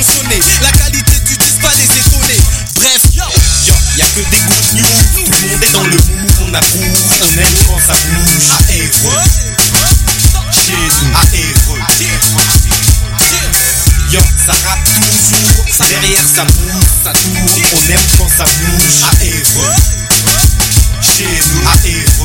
consonner. La qualité du disque va les étonner. Bref, yo, y'a que des good news. Tout le monde est dans le mood, on approuve, on aime quand ça bouge. À Évreux, chez nous, à Évreux. Yo, ça rappe toujours, derrière ça bouge, ça tourne, on aime quand ça bouge. À Évreux, chez nous, à Évreux.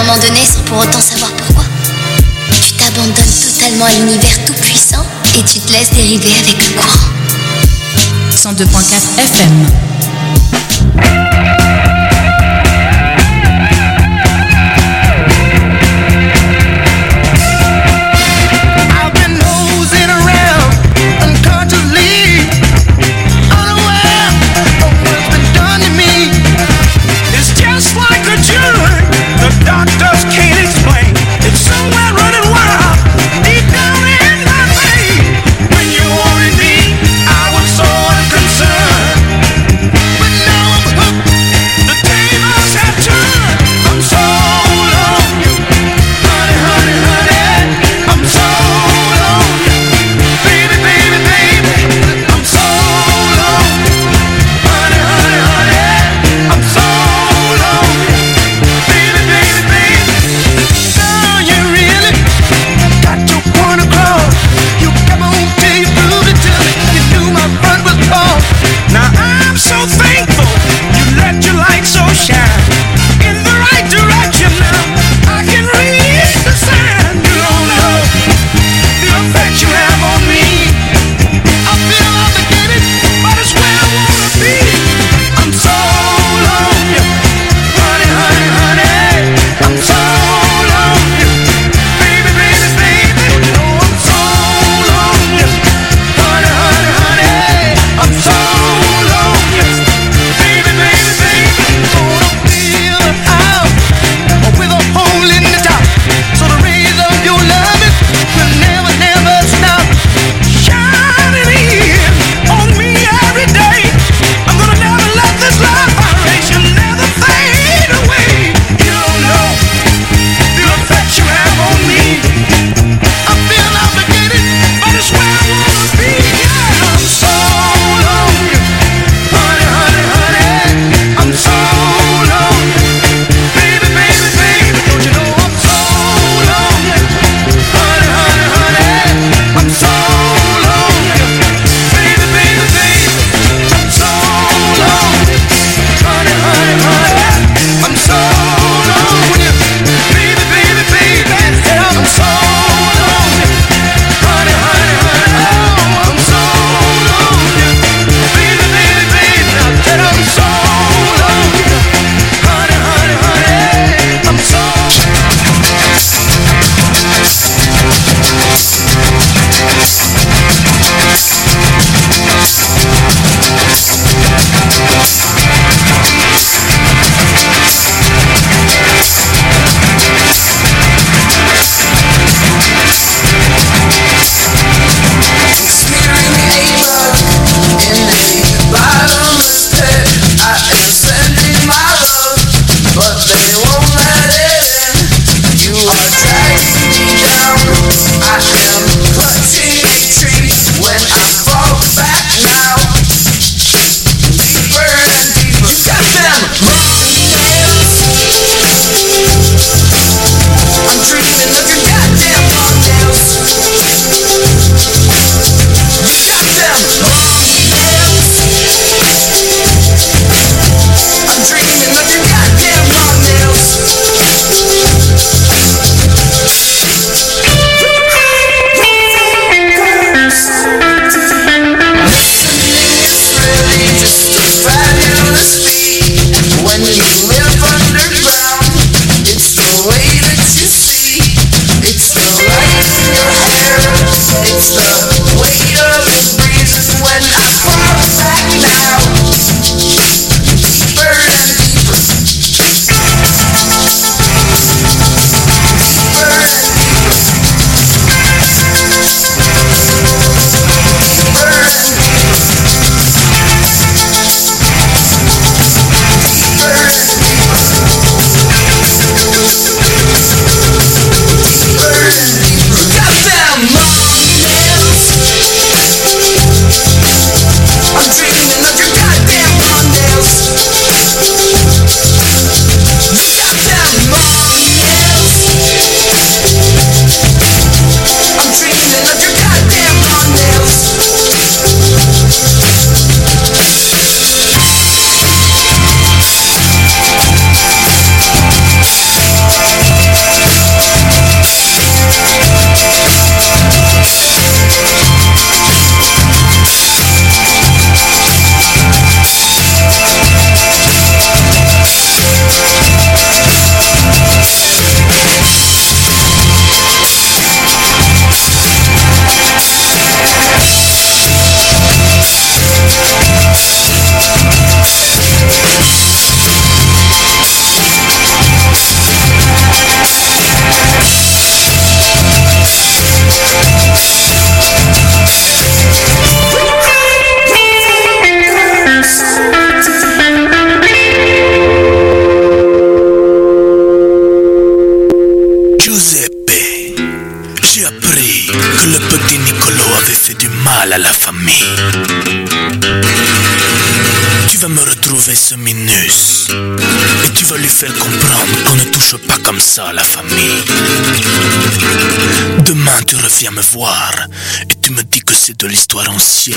moment donné sans pour autant savoir pourquoi. Tu t'abandonnes totalement à l'univers tout-puissant et tu te laisses dériver avec le courant. 102.4 FM. Doctors can't explain. It's somewhere running wild deep down in my vein. When you wanted me, I was so unconcerned. J'ai appris que le petit Nicolo avait fait du mal à la famille. Tu vas me retrouver ce Minus et tu vas lui faire comprendre qu'on ne touche pas comme ça à la famille. Demain tu reviens me voir et tu me dis que c'est de l'histoire ancienne.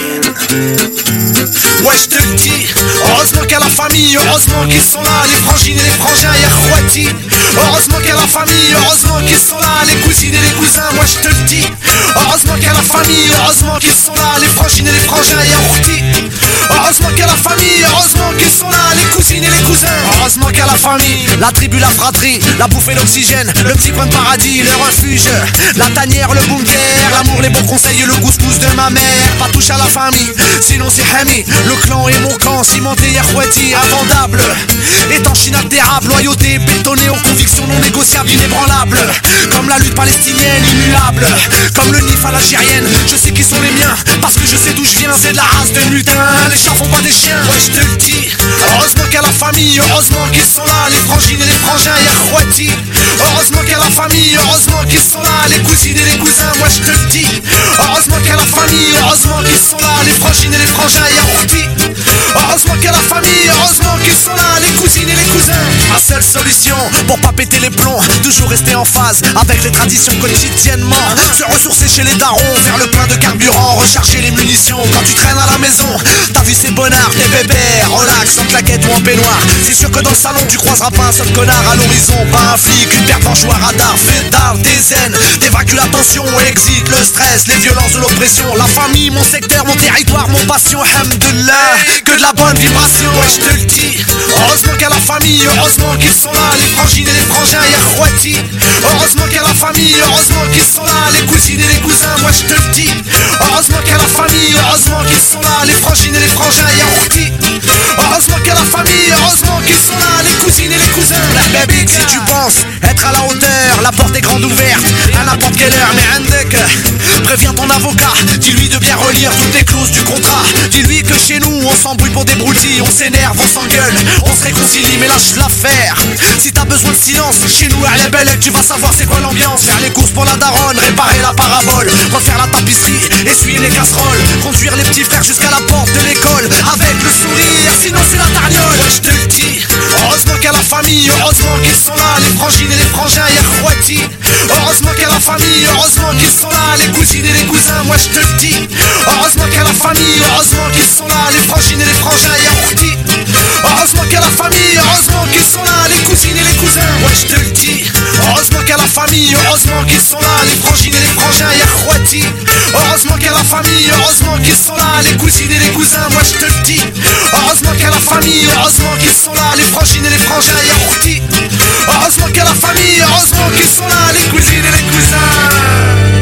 Ouais, je te le dis, heureusement qu'il y a la famille, heureusement qu'ils sont là, les frangines et les frangins, y'a Khouati. Heureusement qu'il y a la famille, heureusement qu'ils sont là, les cousines et les cousins, moi je te le dis. Heureusement qu'il y a la famille, heureusement qu'ils sont là, les frangines et les frangins, y'a Khouati. Heureusement qu'il y a la famille, heureusement qu'ils sont là, les cousines et les cousins. Heureusement qu'il y a la famille, la tribu, la fratrie, la bouffe et l'oxygène, le petit coin de paradis, le refuge, la tanière, le bunker, l'amour, les bons conseils, le couscous de ma mère. Pas touche à la famille, sinon c'est Hami. Le clan est mon camp, cimenté, Khouati, invendable, étanche, inaltérable, loyauté, bétonnée aux convictions non négociables, inébranlables. Comme la lutte palestinienne, immuable, comme le Nif à l'algérienne. Je sais qui sont les miens, parce que je sais d'où je viens, c'est de la race de mutins. Les chats font pas des chiens, ouais je te le dis. Heureusement qu'il y a la famille, heureusement qu'ils sont là, les frangines et les frangins, y'a Khouati. Heureusement qu'il y a la famille, heureusement qu'ils sont là, les cousines et les cousins, moi je te le dis. Heureusement qu'il y a la famille, heureusement qu'ils sont là, les frangines et les frangins, y'a Khouati. Heureusement qu'il y a la famille, heureusement qu'ils sont là, les cousines et les cousins. Ma seule solution pour pas péter les plombs, toujours rester en phase avec les traditions quotidiennement. Se ressourcer chez les darons, faire le plein de carburant, recharger les munitions. Quand tu traînes à la maison, ta vie c'est bonheur, t'es bébé, relax, en claquette ou en peignoir. C'est sûr que dans le salon tu croiseras pas un seul connard à l'horizon. Pas un flic, une paire d'anges ou un radar, fait d'art, des zen, t'évacues la tension, exit le stress, les violences de l'oppression. La famille, mon secteur, mon territoire, mon passion, hamdullah, que de la bonne vibration, ouais je te le dis. Heureusement qu'il y a la famille, heureusement qu'ils sont là, les frangines et les frangins, y'a Khouati. Heureusement qu'il y a la famille, heureusement qu'ils sont là, les cousines et les cousins, moi je te le dis. Heureusement qu'il y a la famille, heureusement qu'ils sont là, les frangines et les frangins, y'a Khouati. Heureusement qu'il y a la famille, heureusement qu'ils sont là, les cousines et les cousins. Baby, si tu penses être à la hauteur, la porte est grande ouverte à n'importe quelle heure, mais Andek, préviens ton avocat, dis-lui de bien relire toutes les clauses du contrat. Dis-lui que chez nous on s'embrouille pour des broutilles, on s'énerve, on s'engueule, on se réconcilie, mais lâche l'affaire. Si t'as besoin de silence, chez nous à la belle, tu vas savoir c'est quoi l'ambiance. Faire les courses pour la daronne, réparer la parabole, refaire la tapisserie, essuyer les casseroles, conduire les petits frères jusqu'à la porte de l'école avec le sourire, sinon c'est la tarniole. Ouais, je te le dis, heureusement qu'il y a la famille, heureusement qu'ils sont là, les frangines et les frangins, y'a Khouati. Heureusement qu'il y a la famille, heureusement qu'ils sont là, les cousines et les cousins, moi je te le dis. Heureusement qu'il y a la famille, heureusement qu'ils sont là, les frangines et les frangins, y'a Khouati. Heureusement qu'il y a la famille, heureusement qu'ils sont là, les cousines et les cousins, ouais je te le dis. Heureusement qu'il y a la famille, heureusement qu'ils sont là, les frangines et les frangins, y'a Khouati. Heureusement qu'il y a la famille, heureusement qu'ils sont là, les cousines et les cousins, moi je te le dis. Heureusement qu'il y a la famille, heureusement qu'ils sont là, les frangines et les frangins, y'a Khouati. Heureusement qu'il y a la famille, heureusement qu'ils sont là, les cousines et les cousins.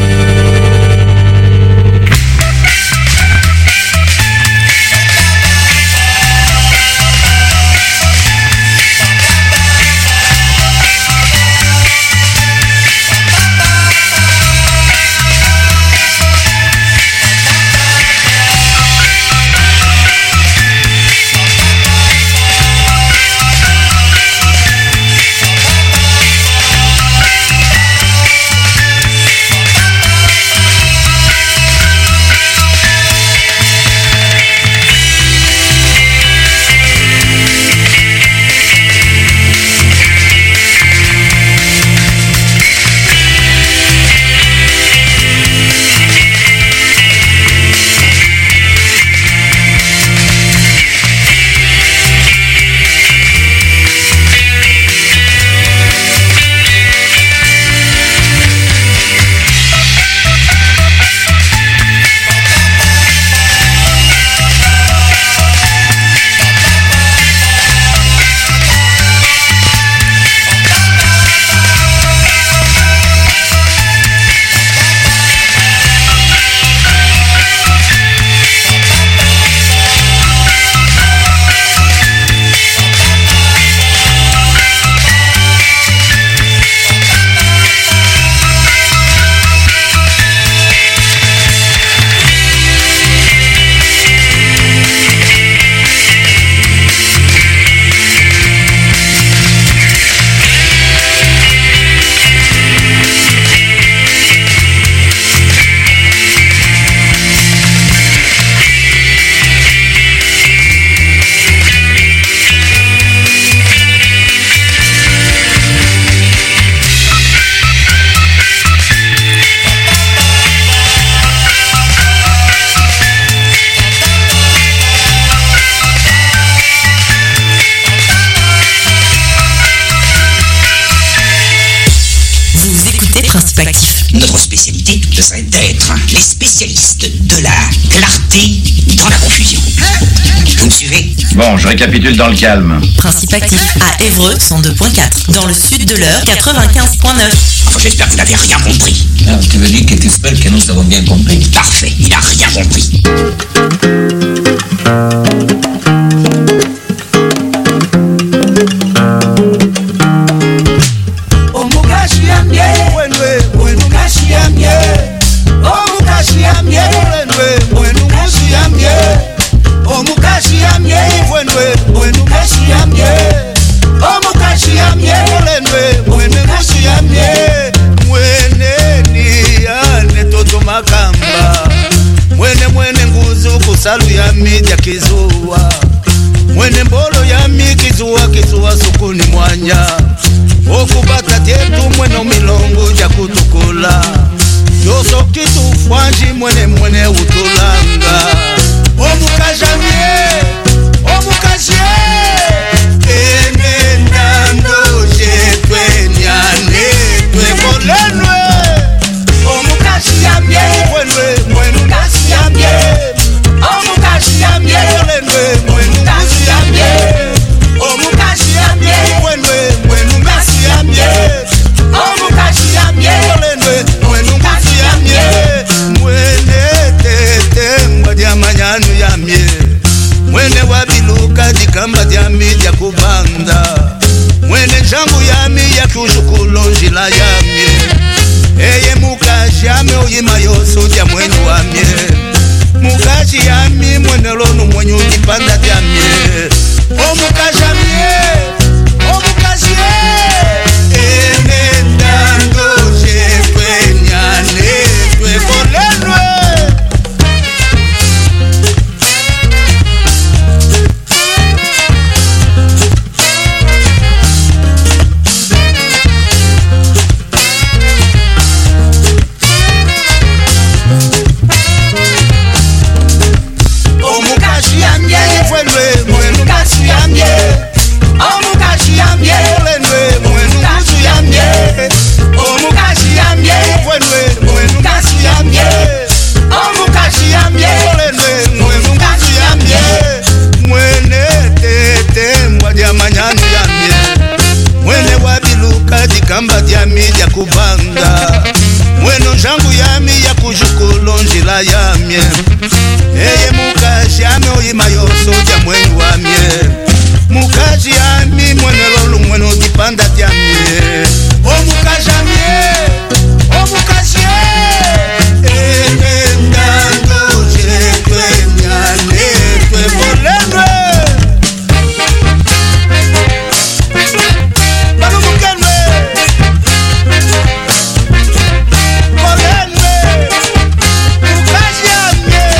ce serait d'être les spécialistes de la clarté dans la confusion. Vous me suivez? Bon, je récapitule dans le calme. Principe actif à Évreux 102.4. Dans le sud de l'Eure 95.9. Enfin, j'espère que vous n'avez rien compris. Ah, tu veux dire que tu espères que nous avons bien compris? Parfait, il n'a rien compris. Mwene nguzu kusalu ya midya kizuwa, mwene mbolo ya mi kizuwa sukuni mwanya, okubata tetu mwene milongo ja kutukula, yoso kitu fwanji mwene utulanga. Omukajamye ene nando jetwe nyane twe kolenwe. Omukajamye mwenu kasiyamye, omukajamye mwenu kasiyamye, omukajamye mwenu kasiyamye, omukajamye mwenu kasiyamye, mwene tete mbadya manyanu yamye, mwene wabiluka dikamba dyami dya kubanda, mwene njangu yami ya kushukulu njila yamye. Eye mukashi yami oyima yoso dya mwenyu wamye, mukashi yami mwene lonu mwenyu dipanda dyamye. Omukashi yamye, omukashi ene ndando jetwe nyane twe kolenwe. Kamba dyami dya kubanga, mweno njangu yami ya kujukulu njila yamye. Eye mukashi yami oyima yoso dya mwenyu wamye, mukashi yami mwene lolu mwenu dipanda dyamye. Omukashi yamye, omukashi ene ndando jetwe nyane twe kolenwe. Mukashi yamye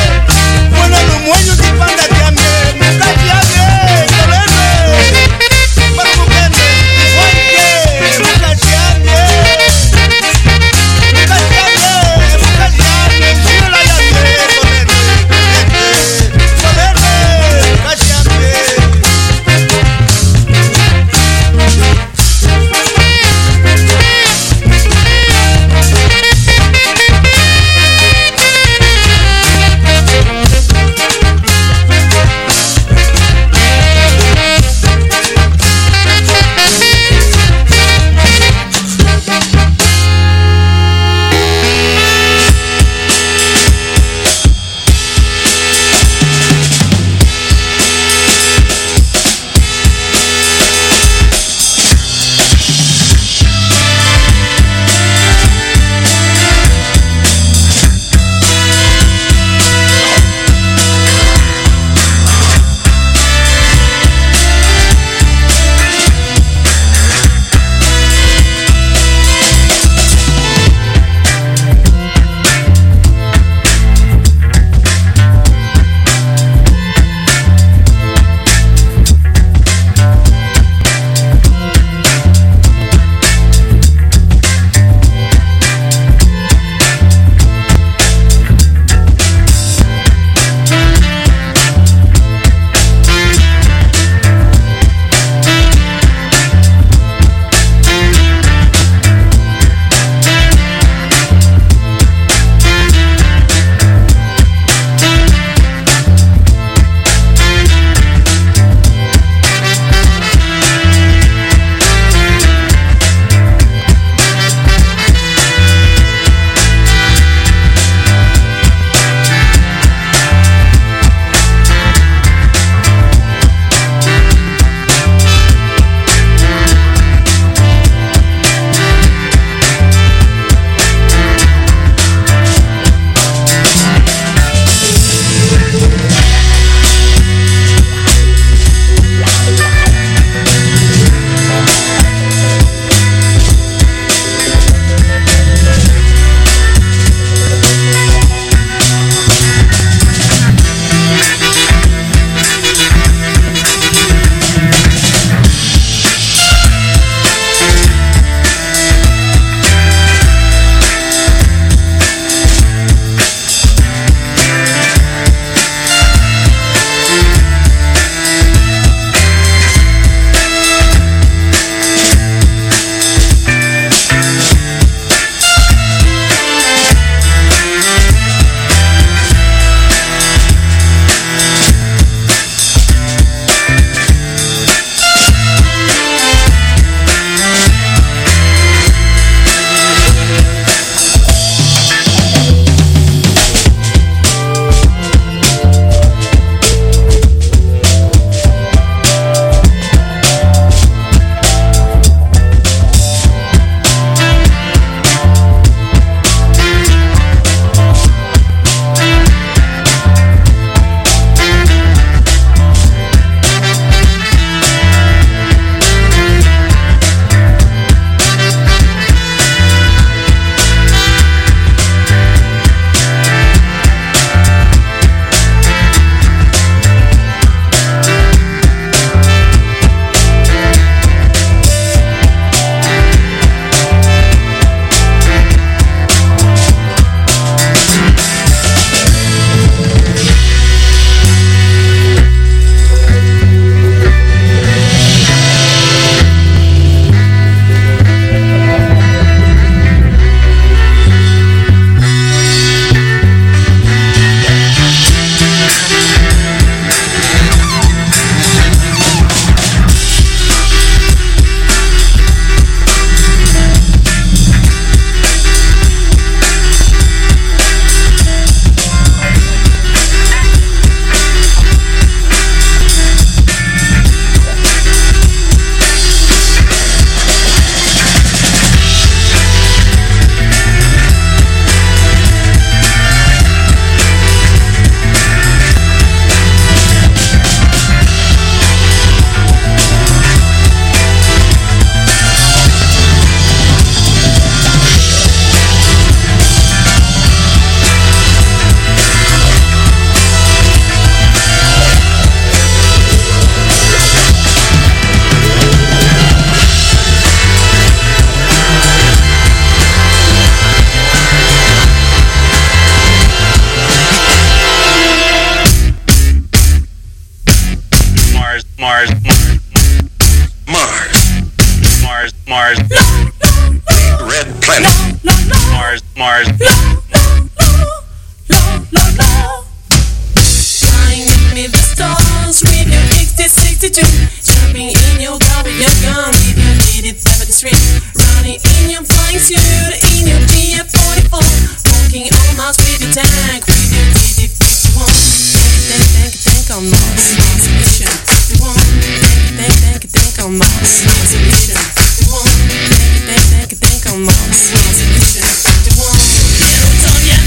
miles with your tank, with your DD51. Think on Mars, Mars mission. 51. Think on Mars, Mars mission. 51. Think on Mars, Mars mission. 51. It's on your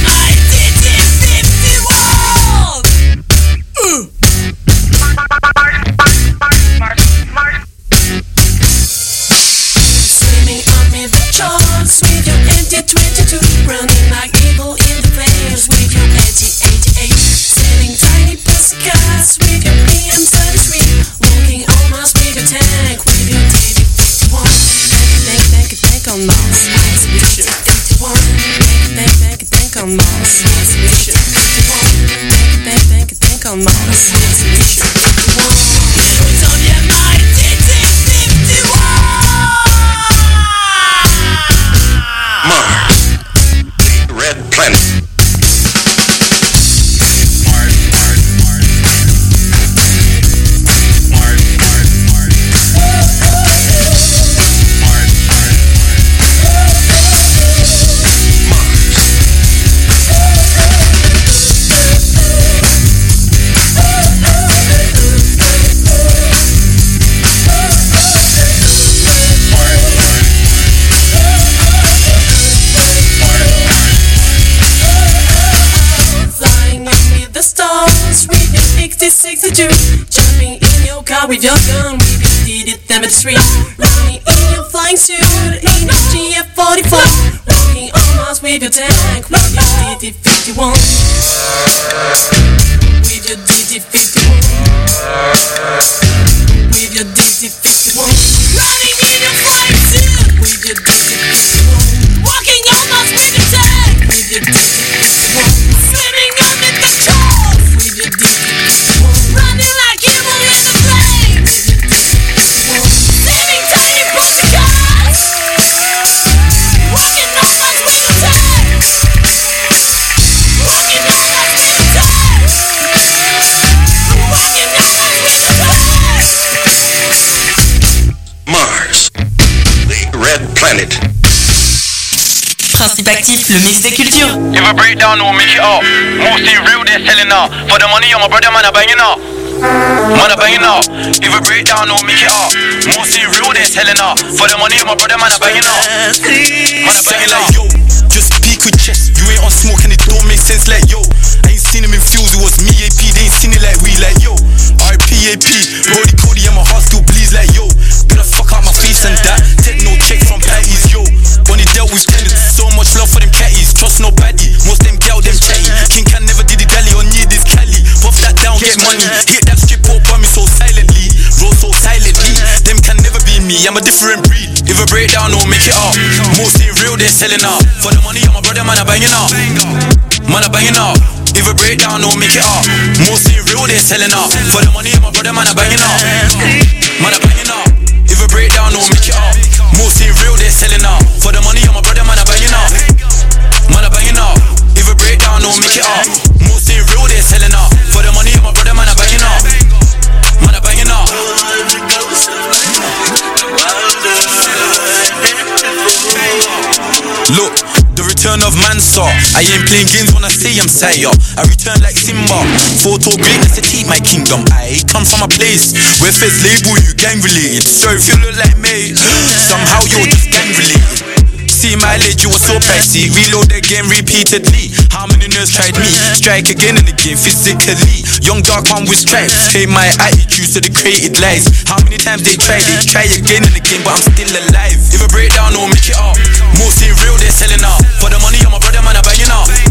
DD51. Swimming under the charts with your MT-22, running like evil in the flames with your AT-88, sending tiny pussycats with your PM-33, walking on Mars with your tank with your DD-51. Think on Mars, Mars mission. 51. Think on Mars, Mars mission. 51. Think on Mars, Mars mission. 51. It's on your mind, DD-51. Mars, red planet. Jumping in your car with your gun, with your DD-33, running in your flying suit, in your GF-44, walking on Mars with your tank, with your DD-51, with your DD-51, with your DD-51, running in your flying suit, with your DD-51, walking on Mars with your tank, with your DD-51, swimming under the charts, with your DD-51. Running like evil in the flames, living tiny pussycats, walking on Mars with your tank, walking on Mars with your tank, walking on Mars with your tank. Mars, the red planet. Principe actif, le mix des cultures. If I break down, we'll make it up. Mostly real, they're selling out. For the money, I'm a brother, man, I'm banging up. Man, I'm banging up. If I break down, we'll make it up. Mostly real, they're selling out. For the money, I'm a brother, man, I'm banging up. Man, I'm banging up. Yo, just speak with chest. You ain't on smoke and it don't make sense like yo. I ain't seen him in fields, it was me AP. They ain't seen it like we like yo. RPAP, Brody Cody and my heart still bleeds like yo. Gonna fuck out my face and that. Take no check from patties, yo. When he dealt with tenants, so much love for them catties. Trust nobody, most them gal them chatty. King can never did the dally or need this Cali. Puff that down, get money. Hit that strip up on me so silently. Roll so silently. Them can never be me, I'm a different breed. If I break down, I'll make it up. Mostly real, they're selling out. For the money, I'm a brother, man, I'm banging out. Man, I'm banging out. If I break down, I'll make it up. Mostly real, they're selling out. For the money, I'm a brother, man, I'm banging out. Man, I'm banging out. If I break down, I'll make it up. Mostly real, they're selling out. For the money, I'm a brother, man, I'm banging out. Man, I'm banging out. If I break down, I'll make it up. Mostly real, they're selling out. For the money, I'm a brother, man, I'm banging out. Man, I'm banging out. Look, the return of Mansa. I ain't playing games when I say I'm Saya. I return like Simba. Photo greatness to keep my kingdom. I come from a place where feds label you gang related. So if you look like me, somehow you're just gang related. See my ledge, you were so pricey. Reload again repeatedly. How many nerds tried me? Strike again and again physically. Young dark one with stripes. Change my attitude to the created lies. How many times they try again and again, but I'm still alive. If I break down, I'll make it up. Mostly real, they're selling out.